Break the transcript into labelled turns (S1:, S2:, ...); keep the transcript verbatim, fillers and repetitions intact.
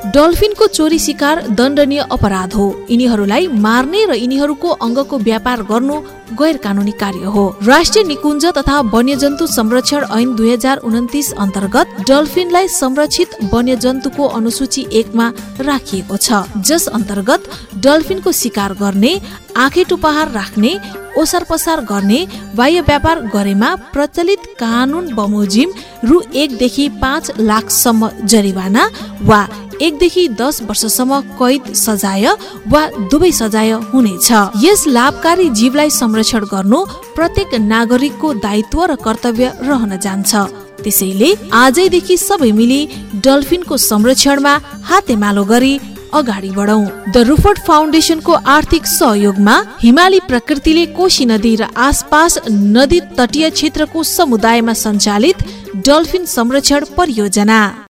S1: डल्फिनको चोरी शिकार दण्डनीय अपराध हो। यिनीहरूलाई मार्ने र यिनीहरूको अङ्गको व्यापार गर्नु गैर कानूनी कार्य हो। राष्ट्रिय निकुञ्ज तथा वन्यजन्तु संरक्षण ऐन दुई हजार उन्तिस अन्तर्गत डल्फिनलाई संरक्षित वन्यजन्तुको अनुसूची एकमा राखिएको छ, जस अन्तर्गत डल्फिनको शिकार गर्ने, आँखे टुपाहार राख्ने, ओसार पसार गर्ने, बाह्य व्यापार गरेमा प्रचलित कानून बमोजिम रु एकदेखि पाँच लाखसम्म जरिवाना वा एकदेखि दस वर्षसम्म कैद सजाय वा दुवै सजाय हुनेछ। यस लाभकारी जीवलाई संरक्षण गर्नु प्रत्येक नागरिकको दायित्व र कर्तव्य रहन जान्छ। त्यसैले आजैदेखि सबै मिली डल्फिनको संरक्षणमा हातेमालो गरी अगाडि बढौं। द रुफर्ड फाउन्डेसनको आर्थिक सहयोगमा हिमाली प्रकृतिले कोशी नदी र आसपास नदी तटीय क्षेत्रको समुदायमा सञ्चालित डल्फिन संरक्षण परियोजना।